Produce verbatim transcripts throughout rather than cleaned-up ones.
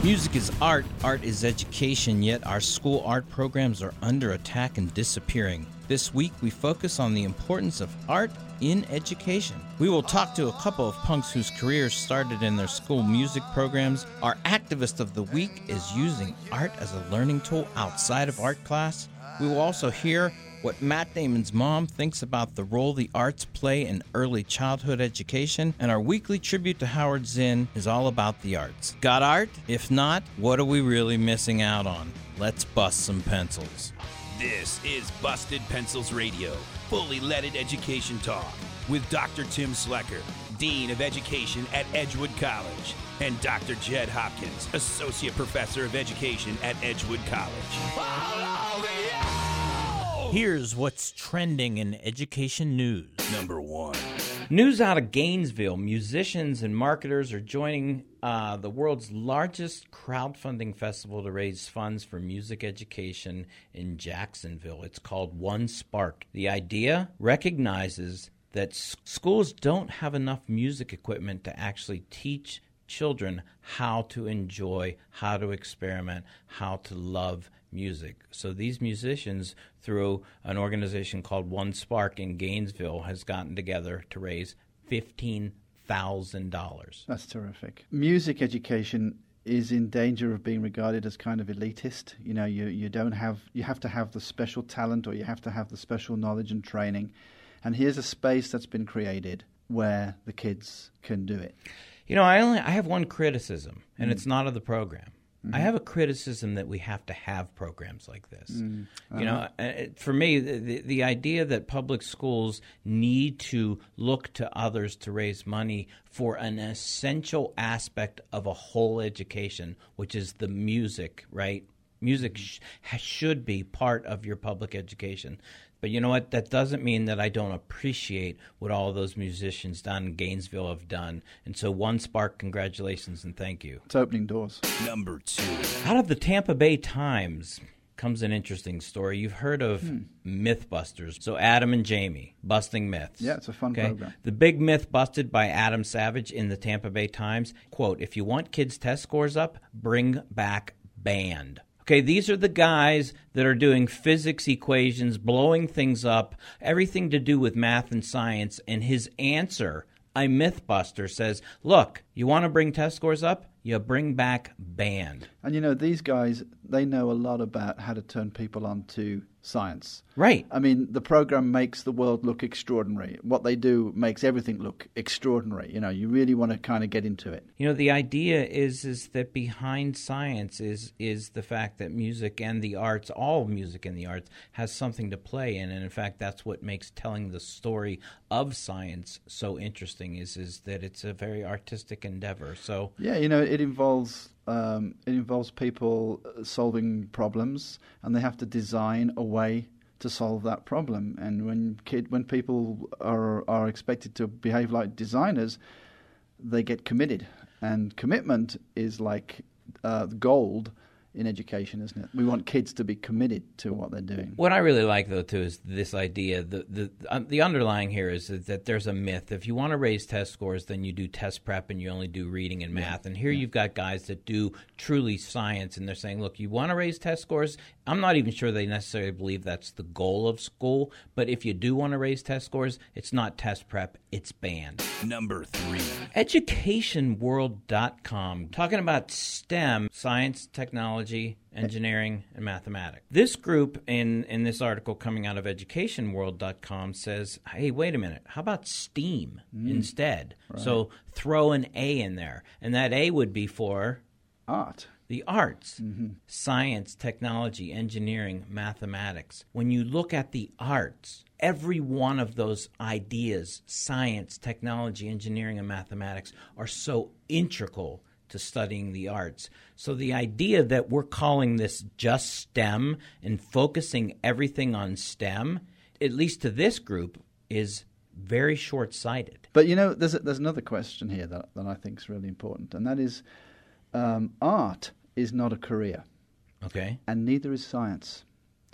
Music is art, art is education, yet our school art programs are under attack and disappearing. This week, we focus on the importance of art in education. We will talk to a couple of punks whose careers started in their school music programs. Our activist of the week is using art as a learning tool outside of art class. We will also hear what Matt Damon's mom thinks about the role the arts play in early childhood education, and our weekly tribute to Howard Zinn is all about the arts. Got art? If not, what are we really missing out on? Let's bust some pencils. This is Busted Pencils Radio, fully leaded education talk with Doctor Tim Slecker, Dean of Education at Edgewood College, and Doctor Jed Hopkins, Associate Professor of Education at Edgewood College. Here's what's trending in education news. Number one. News out of Gainesville. Musicians and marketers are joining uh, the world's largest crowdfunding festival to raise funds for music education in Jacksonville. It's called One Spark. The idea recognizes that s- schools don't have enough music equipment to actually teach children how to enjoy, how to experiment, how to love music. So these musicians, through an organization called One Spark in Gainesville, has gotten together to raise fifteen thousand dollars. That's terrific. Music education is in danger of being regarded as kind of elitist. You know, you, you don't have, you have to have the special talent, or you have to have the special knowledge and training. And here's a space that's been created where the kids can do it. You know, I only I have one criticism, and Mm. it's not of the program. Mm-hmm. I have a criticism that we have to have programs like this. Mm. Uh-huh. You know, uh, for me, the, the idea that public schools need to look to others to raise money for an essential aspect of a whole education, which is the music, right? Music sh- should be part of your public education. But you know what? That doesn't mean that I don't appreciate what all those musicians down in Gainesville have done. And so One Spark, congratulations and thank you. It's opening doors. Number two. Out of the Tampa Bay Times comes an interesting story. You've heard of Hmm. Mythbusters. So Adam and Jamie, busting myths. Yeah, it's a fun Okay? program. The big myth busted by Adam Savage in the Tampa Bay Times, quote, "If you want kids' test scores up, bring back band." Okay, these are the guys that are doing physics equations, blowing things up, everything to do with math and science. And his answer, a Mythbuster, says, look, you want to bring test scores up? You bring back band. And you know, these guys, they know a lot about how to turn people on to science. Right. I mean, the program makes the world look extraordinary. What they do makes everything look extraordinary. You know, you really want to kind of get into it. You know, the idea is is that behind science is is the fact that music and the arts, all music and the arts, has something to play in. And in fact, that's what makes telling the story of science so interesting, is is that it's a very artistic endeavor. So Yeah, you know, it involves um, it involves people solving problems, and they have to design a way to solve that problem. And when kid when people are are expected to behave like designers, they get committed. And commitment is like uh, gold in education, isn't it? We want kids to be committed to what they're doing. what I really like, though, too, is this idea. The the um, the underlying here is that there's a myth. If you want to raise test scores, then you do test prep and you only do reading and math. And here you've got guys that do truly science, and they're saying, look, you want to raise test scores? I'm not even sure they necessarily believe that's the goal of school. But if you do want to raise test scores, it's not test prep, it's band. Number three. education world dot com, talking about STEM, science, technology, engineering, and mathematics. This group in, in this article coming out of education world dot com says, hey, wait a minute, how about STEAM instead? So throw an A in there, and that A would be for Art. the arts, science, technology, engineering, mathematics. When you look at the arts, every one of those ideas, science, technology, engineering, and mathematics, are so integral to studying the arts. So the idea that we're calling this just STEM and focusing everything on STEM, at least to this group, is very short-sighted. But you know, there's a, there's another question here that that I think is really important, and that is, um, art is not a career, Okay? and neither is science,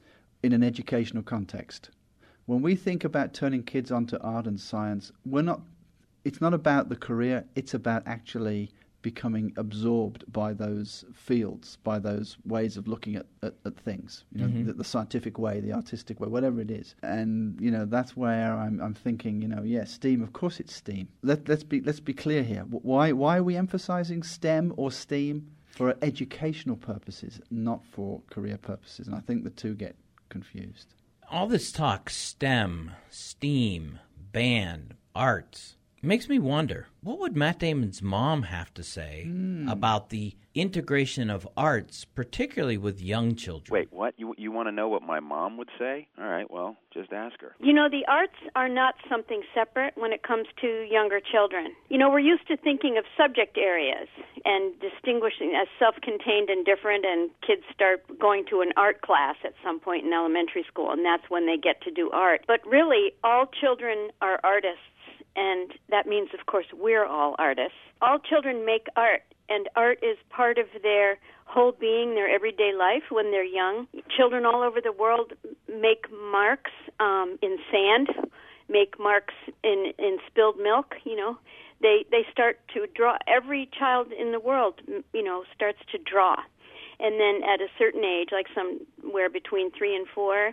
in an educational context. When we think about turning kids onto art and science, we're not. It's not about the career. It's about actually becoming absorbed by those fields, by those ways of looking at, at, at things, you know, mm-hmm. the, the scientific way, the artistic way, whatever it is. And, you know, that's where I'm, I'm thinking, you know, yeah, STEAM, of course it's STEAM. Let, let's be let's be clear here. Why, why are we emphasizing STEM or STEAM? For educational purposes, not for career purposes. And I think the two get confused. All this talk, STEM, STEAM, band, arts, makes me wonder, what would Matt Damon's mom have to say mm. about the integration of arts, particularly with young children? Wait, what? You you want to know what my mom would say? All right, well, just ask her. You know, the arts are not something separate when it comes to younger children. You know, we're used to thinking of subject areas and distinguishing as self-contained and different, and kids start going to an art class at some point in elementary school, and that's when they get to do art. But really, all children are artists. And that means, of course, we're all artists. All children make art, and art is part of their whole being, their everyday life when they're young. Children all over the world make marks um, in sand, make marks in, in spilled milk, you know. They they start to draw. Every child in the world, you know, starts to draw. And then at a certain age, like somewhere between three and four,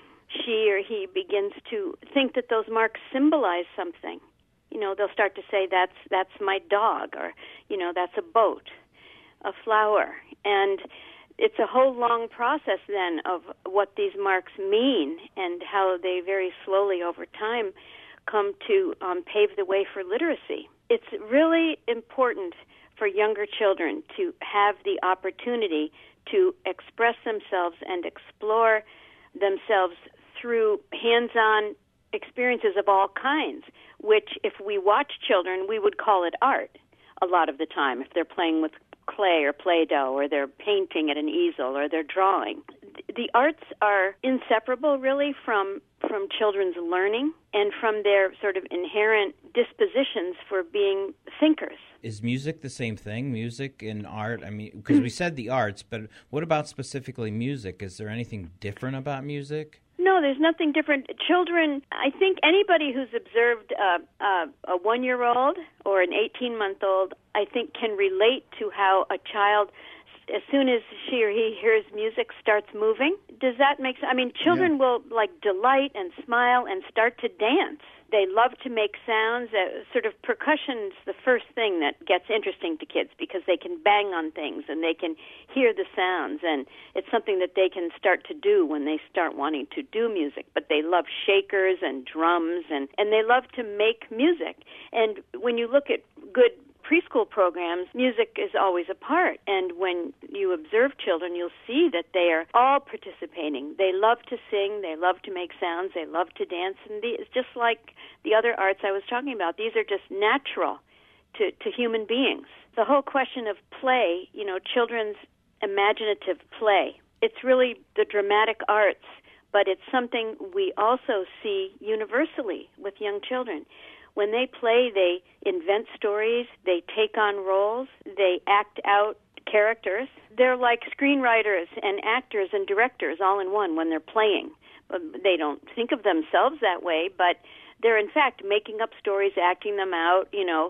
she or he begins to think that those marks symbolize something. You know, they'll start to say, that's that's my dog, or, you know, that's a boat, a flower. And it's a whole long process then of what these marks mean and how they very slowly over time come to um, pave the way for literacy. It's really important for younger children to have the opportunity to express themselves and explore themselves through hands-on experiences of all kinds, which if we watch children, we would call it art a lot of the time, if they're playing with clay or Play-Doh, or they're painting at an easel, or they're drawing. The arts are inseparable, really, from from children's learning and from their sort of inherent dispositions for being thinkers. Is music the same thing, music and art? I mean, because we said the arts, but what about specifically music? Is there anything different about music? No, there's nothing different. Children, I think anybody who's observed uh, uh, a one-year-old or an eighteen-month-old, I think can relate to how a child, as soon as she or he hears music, starts moving. Does that make sense? I mean, children yeah. will, like, delight and smile and start to dance. They love to make sounds. Uh, sort of percussion's the first thing that gets interesting to kids because they can bang on things and they can hear the sounds, and it's something that they can start to do when they start wanting to do music. But they love shakers and drums, and, and they love to make music. And when you look at good preschool programs, music is always a part. And when you observe children, you'll see that they are all participating. They love to sing, they love to make sounds, they love to dance. And the, it's just like the other arts I was talking about. These are just natural to, to human beings. The whole question of play, you know, children's imaginative play, it's really the dramatic arts, but it's something we also see universally with young children. When they play, they invent stories, they take on roles, they act out characters. They're like screenwriters and actors and directors all in one when they're playing. They don't think of themselves that way, but they're in fact making up stories, acting them out, you know,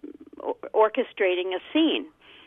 orchestrating a scene.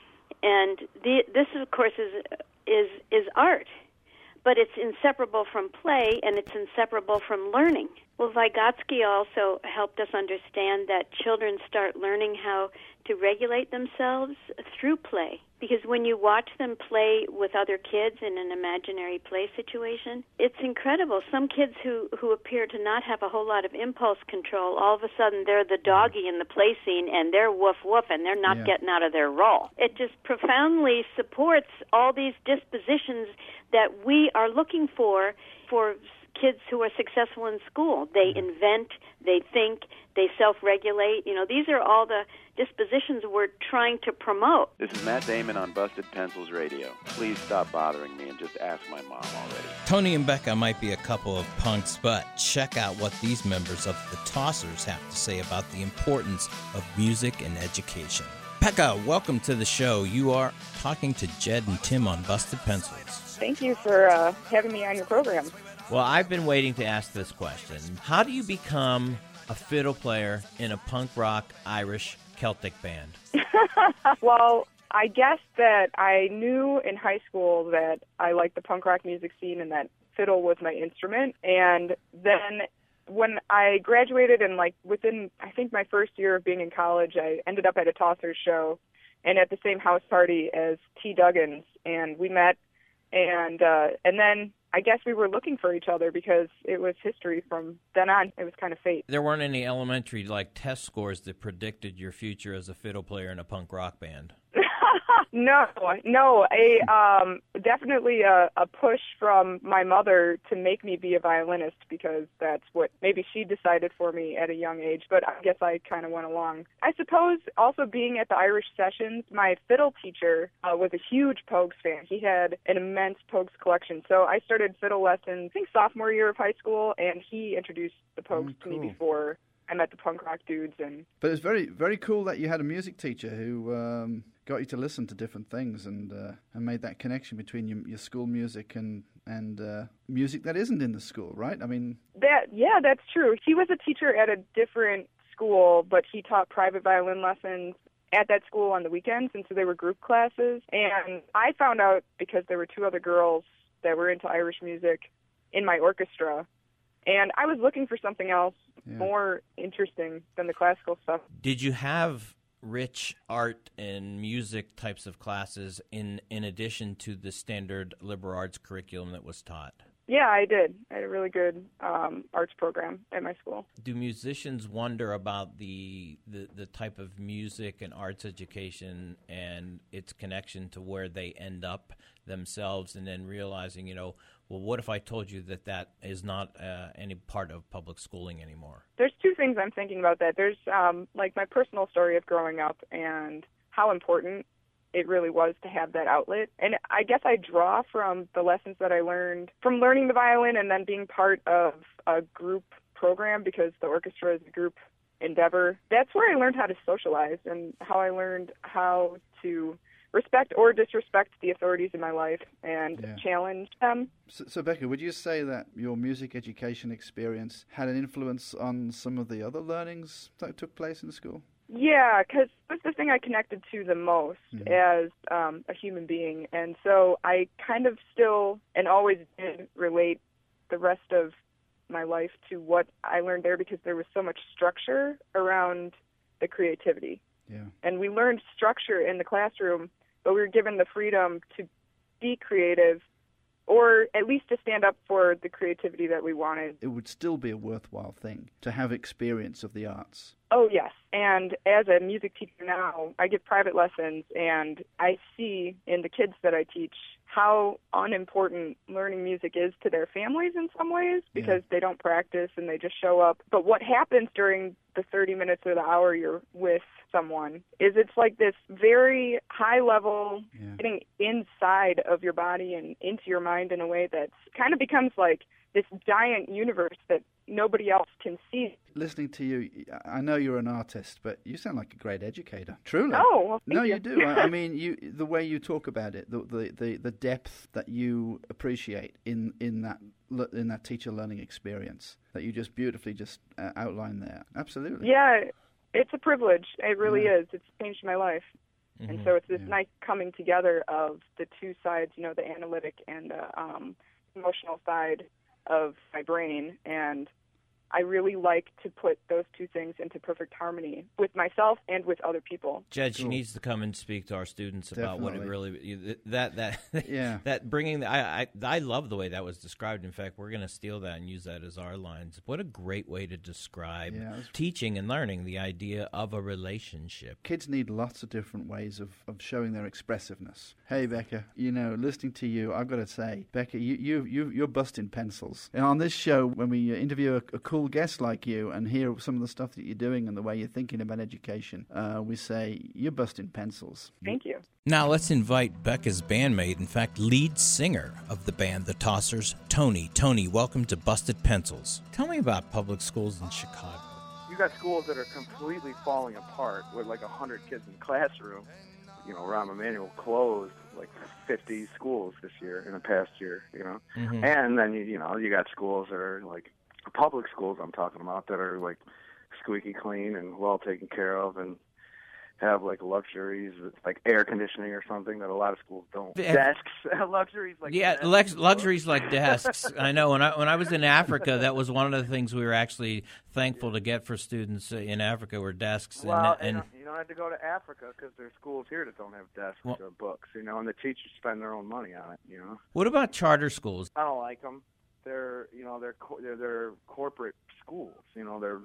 And the, this, of course, is is is art, but it's inseparable from play, and it's inseparable from learning. Well, Vygotsky also helped us understand that children start learning how to regulate themselves through play. Because when you watch them play with other kids in an imaginary play situation, it's incredible. Some kids who, who appear to not have a whole lot of impulse control, all of a sudden they're the doggy in the play scene, and they're woof woof, and they're not yeah. getting out of their role. It just profoundly supports all these dispositions that we are looking for for kids who are successful in school. They invent, they think, they self-regulate. You know, these are all the dispositions we're trying to promote. This is Matt Damon on Busted Pencils Radio. Please stop bothering me and just ask my mom already. Tony and Becca might be a couple of punks, but check out what these members of the Tossers have to say about the importance of music and education. Becca, welcome to the show. You are talking to Jed and Tim on Busted Pencils. Thank you for uh, having me on your program. Well, I've been waiting to ask this question. How do you become a fiddle player in a punk rock Irish Celtic band? Well, I guess that I knew in high school that I liked the punk rock music scene and that fiddle was my instrument. And then when I graduated and like within, I think my first year of being in college, I ended up at a Tossers show and at the same house party as T. Duggins. And we met and, uh, and then I guess we were looking for each other because it was history from then on. It was kind of fate. There weren't any elementary like test scores that predicted your future as a fiddle player in a punk rock band. No, no, a um, definitely a, a push from my mother to make me be a violinist because that's what maybe she decided for me at a young age, but I guess I kind of went along. I suppose also being at the Irish Sessions, my fiddle teacher uh, was a huge Pogues fan. He had an immense Pogues collection, so I started fiddle lessons, I think sophomore year of high school, and he introduced the Pogues Oh, cool. to me before I met the punk rock dudes. And But it's very, very cool that you had a music teacher who um, got you to listen to different things and uh, and made that connection between your, your school music and and uh, music that isn't in the school, right? I mean, that yeah, that's true. He was a teacher at a different school, but he taught private violin lessons at that school on the weekends, and so they were group classes. And I found out because there were two other girls that were into Irish music in my orchestra, and I was looking for something else Yeah. more interesting than the classical stuff. Did you have rich art and music types of classes in, in addition to the standard liberal arts curriculum that was taught? Yeah, I did. I had a really good um, arts program at my school. Do musicians wonder about the, the the type of music and arts education and its connection to where they end up themselves, and then realizing, you know, well, what if I told you that that is not uh, any part of public schooling anymore? There's two things I'm thinking about that. There's um, like my personal story of growing up and how important it really was to have that outlet. And I guess I draw from the lessons that I learned from learning the violin and then being part of a group program, because the orchestra is a group endeavor. That's where I learned how to socialize and how I learned how to respect or disrespect the authorities in my life and Yeah. challenge them. so, so Becca, would you say that your music education experience had an influence on some of the other learnings that took place in school? Yeah, because that's the thing I connected to the most Mhm. as um, a human being. And so I kind of still and always did relate the rest of my life to what I learned there, because there was so much structure around the creativity. Yeah. And we learned structure in the classroom, but we were given the freedom to be creative, or at least to stand up for the creativity that we wanted. It would still be a worthwhile thing to have experience of the arts. Oh, yes. And as a music teacher now, I give private lessons, and I see in the kids that I teach how unimportant learning music is to their families in some ways, because Yeah. they don't practice and they just show up. But what happens during the thirty minutes or the hour you're with someone is it's like this very high level Yeah. getting inside of your body and into your mind in a way that kind of becomes like this giant universe that nobody else can see. Listening to you, I know you're an artist, but you sound like a great educator. Truly. Oh, well, thank no, you. you do. I, I mean, you the way you talk about it, the, the the the depth that you appreciate in in that le- in that teacher learning experience that you just beautifully just uh, outlined there. Absolutely. Yeah, it's a privilege. It really Yeah. is. It's changed my life. And Mhm. so it's this Yeah. nice coming together of the two sides, you know, the analytic and the um, emotional side of my brain. And I really like to put those two things into perfect harmony with myself and with other people. Jed, she Cool. needs to come and speak to our students about what it Definitely. really you- that that Yeah. that bringing the, I, I I love the way that was described. In fact, we're going to steal that and use that as our lines. What a great way to describe Yeah, it was- teaching and learning the idea of a relationship. Kids need lots of different ways of, of showing their expressiveness. Hey, Becca, you know, listening to you, I've got to say, Becca, you, you, you, you're busting pencils. And on this show, when we uh, interview a, a cool guest like you and hear some of the stuff that you're doing and the way you're thinking about education, uh, we say, you're busting pencils. Thank you. Now let's invite Becca's bandmate, in fact, lead singer of the band The Tossers, Tony. Tony, welcome to Busted Pencils. Tell me about public schools in Chicago. You got schools that are completely falling apart with like a hundred kids in the classroom. You know, Rahm Emanuel closed like fifty schools this year in the past year. You know, Mhm. and then you you know you got schools that are like public schools. I'm talking about that are like squeaky clean and well taken care of, and have like luxuries, like air conditioning or something that a lot of schools don't. Yeah. Desks, luxuries like yeah, desks. lex- luxuries like desks. I know. When I when I was in Africa, that was one of the things we were actually thankful to get for students in Africa were desks. Well, and, and, and you don't have to go to Africa because there's schools here that don't have desks well, or books, you know, and the teachers spend their own money on it, you know. What about charter schools? I don't like them. They're, you know, they're co- they're, they're corporate schools. You know, they're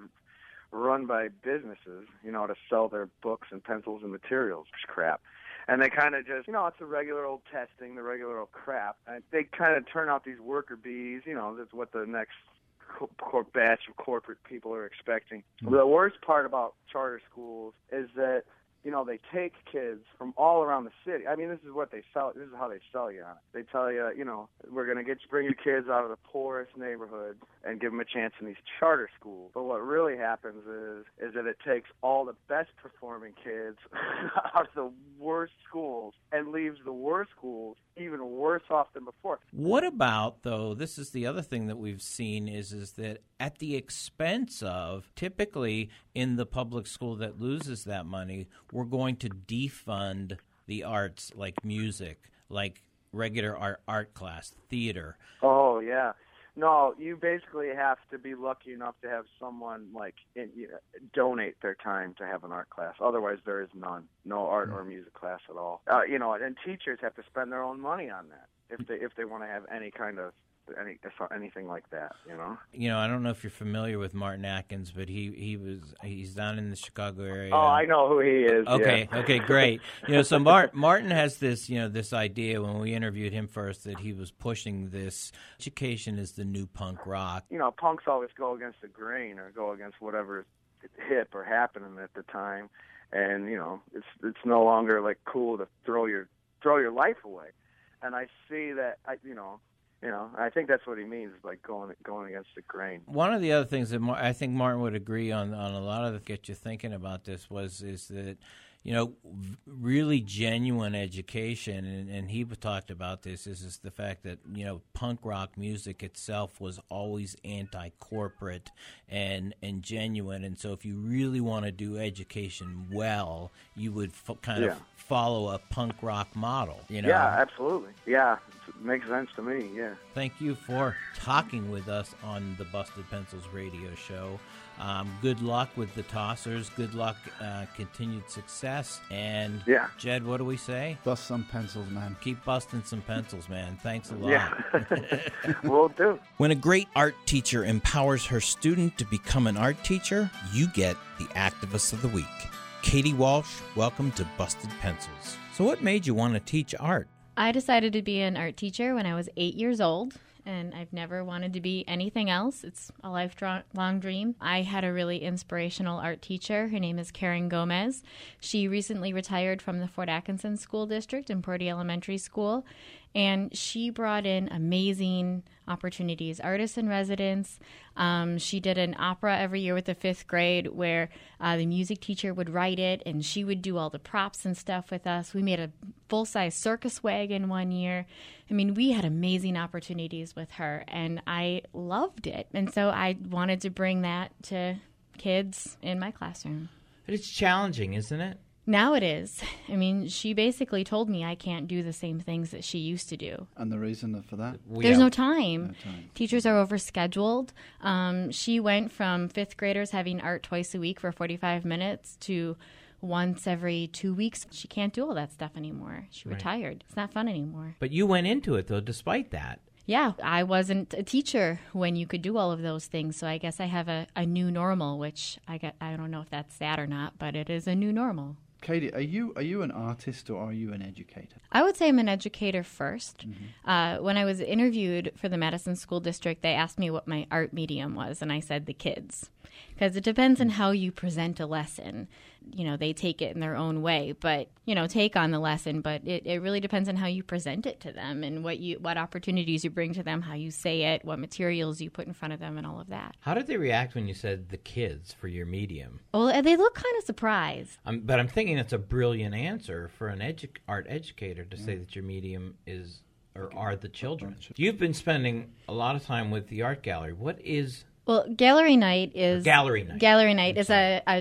run by businesses, you know, to sell their books and pencils and materials. It's crap. And they kind of just, you know, it's the regular old testing, the regular old crap. And they kind of turn out these worker bees, you know, that's what the next co- co- batch of corporate people are expecting. Mm-hmm. The worst part about charter schools is that, you know, they take kids from all around the city. I mean, this is what they sell. This is how they sell you on it. They tell you, you know, we're going to get you, bring your kids out of the poorest neighborhoods and give them a chance in these charter schools. But what really happens is, is that it takes all the best performing kids out of the worst schools and leaves the worst schools even worse off than before. What about, though, this is the other thing that we've seen is, is that at the expense of, typically in the public school that loses that money, we're going to defund the arts like music, like regular art, art class, theater. Oh, yeah. No, you basically have to be lucky enough to have someone like in, you know, donate their time to have an art class. Otherwise, there is none, no art or music class at all. Uh, you know, and teachers have to spend their own money on that if they if they want to have any kind of any anything like that. You know. You know, I don't know if you're familiar with Martin Atkins, but he he was he's down in the Chicago area. Oh, I know who he is. Okay, yeah. okay, great. You know, so Martin Martin has this, you know, this idea when we interviewed him first that he was pushing this education is the new punk rock. You know, punks always go against the grain or go against whatever's hip or happening at the time, and you know, it's it's no longer like cool to throw your throw your life away. And I see that, I you know. You know, I think that's what he means, like going going against the grain. One of the other things that Mar- I think Martin would agree on, on a lot of the get you thinking about this was is that, you know, really genuine education, and, and he talked about this, is, is the fact that, you know, punk rock music itself was always anti-corporate and, and genuine. And so if you really want to do education well, you would f- kind yeah. of follow a punk rock model, you know? Yeah, absolutely. Yeah, it makes sense to me, yeah. Thank you for talking with us on the Busted Pencils radio show. Um, good luck with the Tossers. Good luck, uh, continued success. And, yeah. Jed, what do we say? Bust some pencils, man. Keep busting some pencils, man. Thanks a lot. Yeah, will do. When a great art teacher empowers her student to become an art teacher, you get the Activist of the Week. Katie Walsh, welcome to Busted Pencils. So what made you want to teach art? I decided to be an art teacher when I was eight years old, and I've never wanted to be anything else. It's a lifelong dream. I had a really inspirational art teacher. Her name is Karen Gomez. She recently retired from the Fort Atkinson School District in Purdy Elementary School, and she brought in amazing opportunities, artists in residence. Um, she did an opera every year with the fifth grade where uh, the music teacher would write it, and she would do all the props and stuff with us. We made a full-size circus wagon one year. I mean, we had amazing opportunities with her, and I loved it. And so I wanted to bring that to kids in my classroom. But it's challenging, isn't it? Now it is. I mean, she basically told me I can't do the same things that she used to do. And the reason for that? We There's have- no time. No time. Teachers are overscheduled. Um, she went from fifth graders having art twice a week for forty-five minutes to once every two weeks. She can't do all that stuff anymore. She Right. retired. It's not fun anymore. But you went into it, though, despite that. Yeah, I wasn't a teacher when you could do all of those things, so I guess I have a, a new normal, which I get, I don't know if that's sad or not, but it is a new normal. Katie, are you are you an artist or are you an educator? I would say I'm an educator first. Mm-hmm. Uh, when I was interviewed for the Madison School District, they asked me what my art medium was, and I said the kids. Because it depends on how you present a lesson. You know, they take it in their own way, but, you know, take on the lesson, but it, it really depends on how you present it to them and what you what opportunities you bring to them, how you say it, what materials you put in front of them, and all of that. How did they react when you said the kids for your medium? Well, they look kind of surprised. Um, but I'm thinking it's a brilliant answer for an edu- art educator to say that your medium is or are the children. You've been spending a lot of time with the art gallery. What is Well, gallery night is gallery night? Gallery night is a, a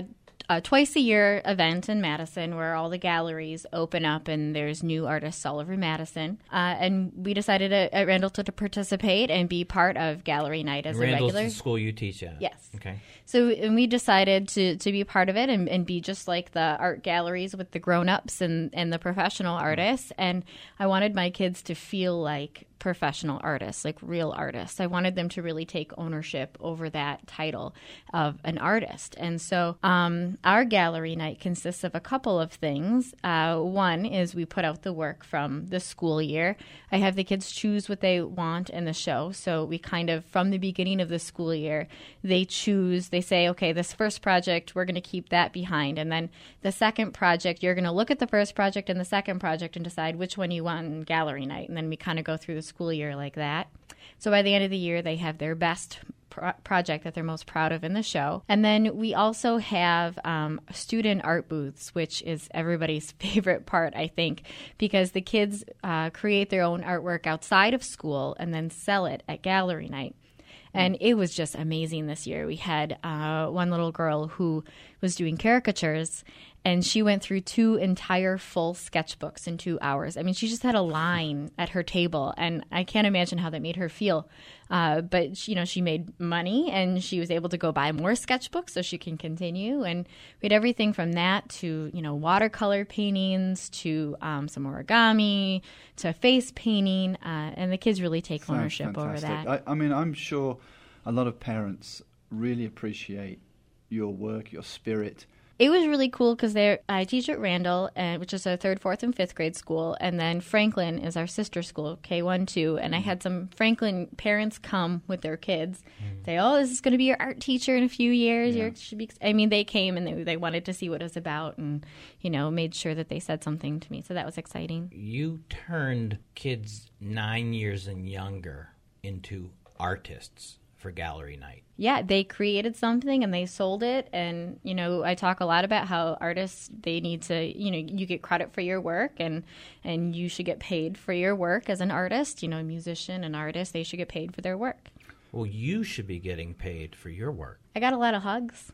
a twice a year event in Madison where all the galleries open up and there's new artists all over Madison. Uh, and we decided at, at Randall to, to participate and be part of Gallery Night as Randall's a regular. the school you teach at. Yes. Okay. So and we decided to, to be part of it and, and be just like the art galleries with the grown-ups and, and the professional artists. And I wanted my kids to feel like professional artists, like real artists. I wanted them to really take ownership over that title of an artist. And so um, our gallery night consists of a couple of things. Uh, one is we put out the work from the school year. I have the kids choose what they want in the show. So we kind of, from the beginning of the school year, they choose, they say, okay, this first project, we're going to keep that behind. And then the second project, you're going to look at the first project and the second project and decide which one you want in gallery night. And then we kind of go through the school year like that. So by the end of the year, they have their best pro- project that they're most proud of in the show. And then we also have um, student art booths, which is everybody's favorite part, I think, because the kids uh, create their own artwork outside of school and then sell it at gallery night. And it was just amazing this year. We had uh, one little girl who was doing caricatures, and she went through two entire full sketchbooks in two hours. I mean, she just had a line at her table, and I can't imagine how that made her feel. Uh, but, she, you know, she made money, and she was able to go buy more sketchbooks so she can continue. And we had everything from that to, you know, watercolor paintings to um, some origami to face painting. Uh, and the kids really take Sounds ownership fantastic. over that. I, I mean, I'm sure a lot of parents really appreciate your work, your spirit. It was really cool because I teach at Randall, uh, which is a third, fourth, and fifth grade school, and then Franklin is our sister school, K one, two, and I had some Franklin parents come with their kids, mm. say, oh, this is going to be your art teacher in a few years. Yeah. You're, should be, I mean, they came and they, they wanted to see what it was about and, you know, made sure that they said something to me, so that was exciting. You turned kids nine years and younger into artists for gallery night. Yeah, they created something and they sold it. And, you know, I talk a lot about how artists, they need to, you know, you get credit for your work and, and you should get paid for your work as an artist. You know, a musician, an artist, they should get paid for their work. Well, you should be getting paid for your work. I got a lot of hugs.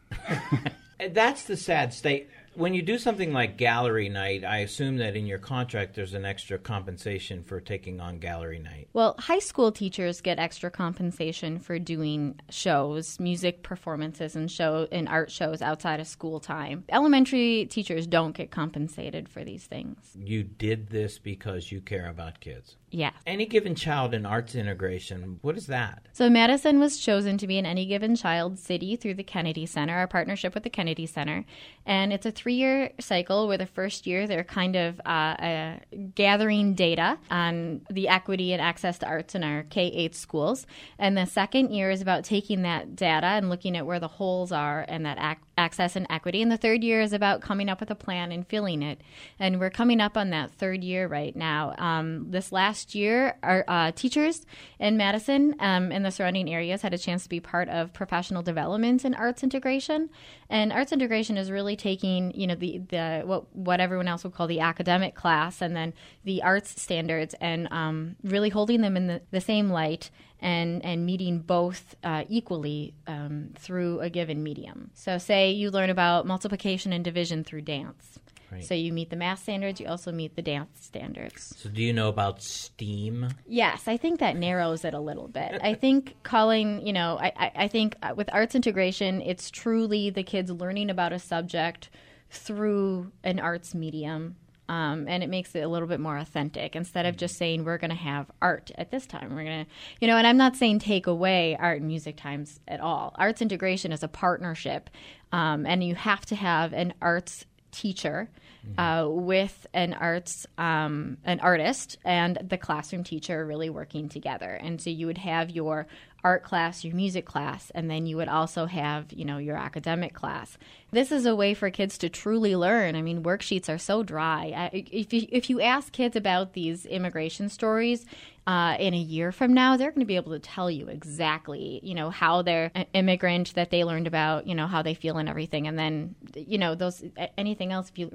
That's the sad state. When you do something like gallery night, I assume that in your contract there's an extra compensation for taking on gallery night. Well, high school teachers get extra compensation for doing shows, music performances, and show and art shows outside of school time. Elementary teachers don't get compensated for these things. You did this because you care about kids. Yeah. Any Given Child in arts integration, what is that? So Madison was chosen to be an Any Given Child city through the Kennedy Center, our partnership with the Kennedy Center. And it's a three-year cycle where the first year they're kind of uh, uh, gathering data on the equity and access to arts in our K eight schools. And the second year is about taking that data and looking at where the holes are and that ac- access and equity. And the third year is about coming up with a plan and filling it. And we're coming up on that third year right now. Um, this last year, our uh, teachers in Madison um, and the surrounding areas had a chance to be part of professional development in arts integration. And arts integration is really taking, you know, the, the what what everyone else would call the academic class and then the arts standards and um, really holding them in the, the same light and, and meeting both uh, equally um, through a given medium. So say you learn about multiplication and division through dance. Right. So you meet the math standards, you also meet the dance standards. So do you know about STEAM? Yes, I think that narrows it a little bit. I think calling, you know, I, I, I think with arts integration, it's truly the kids learning about a subject through an arts medium. Um, and it makes it a little bit more authentic instead of just saying we're going to have art at this time. We're going to, you know, and I'm not saying take away art and music times at all. Arts integration is a partnership, um, and you have to have an arts teacher uh, with an arts um, an artist and the classroom teacher really working together. And so you would have your art class, your music class, and then you would also have, you know, your academic class. This is a way for kids to truly learn. I mean, worksheets are so dry. I, if you, if you ask kids about these immigration stories uh, in a year from now, they're going to be able to tell you exactly, you know, how they're an immigrant that they learned about, you know, how they feel and everything. And then, you know, those anything else, if you read about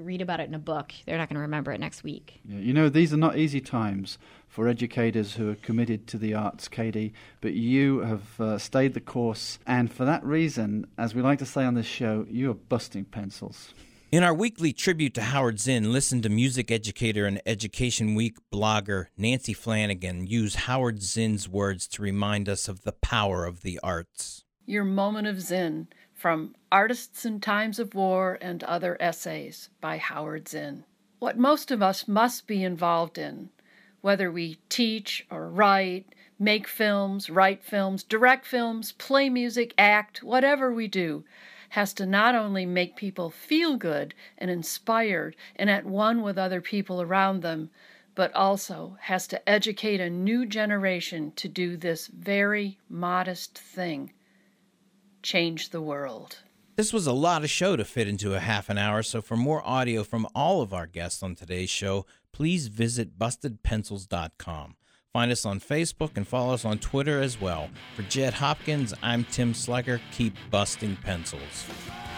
it in a book, they're not going to remember it next week. Yeah, you know, these are not easy times for educators who are committed to the arts, Katie, but you have uh, stayed the course, and for that reason, as we like to say on this show, you are busting pencils. In our weekly tribute to Howard Zinn, listen to music educator and Education Week blogger Nancy Flanagan use Howard Zinn's words to remind us of the power of the arts. Your Moment of Zinn, from Artists in Times of War and Other Essays by Howard Zinn. What most of us must be involved in, whether we teach or write, make films, write films, direct films, play music, act, whatever we do, has to not only make people feel good and inspired and at one with other people around them, but also has to educate a new generation to do this very modest thing: change the world. This was a lot of show to fit into a half an hour, so for more audio from all of our guests on today's show, please visit busted pencils dot com. Find us on Facebook and follow us on Twitter as well. For Jed Hopkins, I'm Tim Slecker. Keep busting pencils.